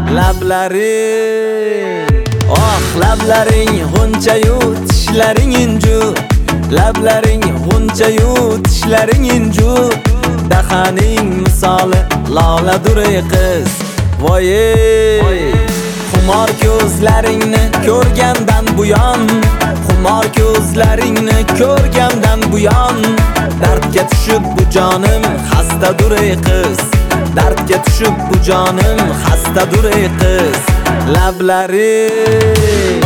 lablaring. Oh lablaring g'unchayu tishlaring inju, lablaring g'unchayu tishlaring inju, dahaning misoli loladur ey qiz. Voye xumor ko'zlaringni ko'rgandan buyon, xumor ko'zlaringni ko'rgandan buyon, dardga tushib bu jonim xastadur ey qiz, dardga tushib bu jonim xastadur ey qiz. Lablaring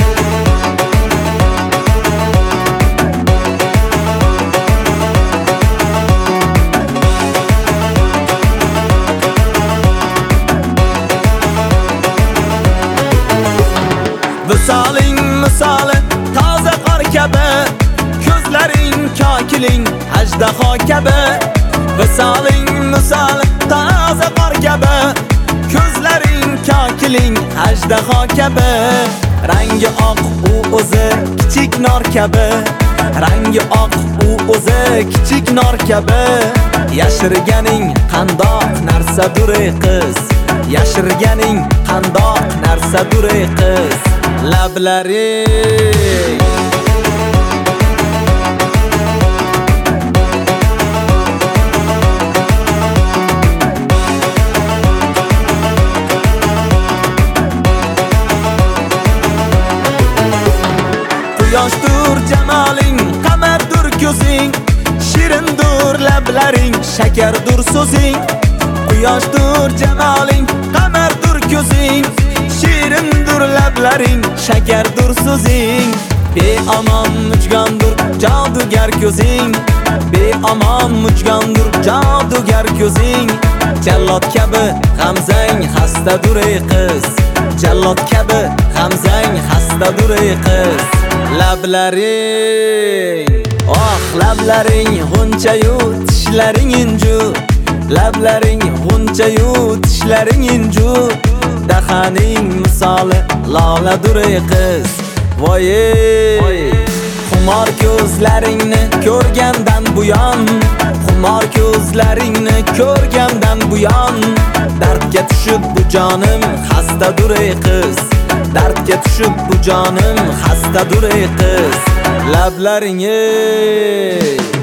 visoling misoli toza qor kabi, ko'zlaring kokiling ajdaho kabi. Visoling misoli toza qor kabi, ko'zlaring kokiling ajdaho kabi. Rangi oq u o'zi kichik nor kabi, rangi oq u o'zi kichik nor kabi. Yashirganing qandoq narsadur ey qiz, yashirganing qandoq narsadur ey qiz. Lablaring quyoshdur jamoling, qamardur ko'zing, shirindur lablaring, shakardur so'zing. Quyoshdur jamoling, qamardur ko'zing, shirindur lablaring, shakardur so'zing. Beomon mujgondur jodugar ko'zing, beomon mujgondur jodugar ko'zing. Jallod kabi g'amzang xastadur ey qiz, jallod kabi g'amzang xastadur ey qiz. Lablaring oh lablaring g'unchayu tishlaring inju, lablaring g'unchayu tishlaring inju, dahaning misoli loladur ey qiz. Voye xumor ko'zlaringni ko'rgandan buyon, xumor ko'zlaringni ko'rgandan buyon, dardga tushib bu jonim xastadur ey qiz, dardga tushib bu jonim xastadur ey qiz. Lablaring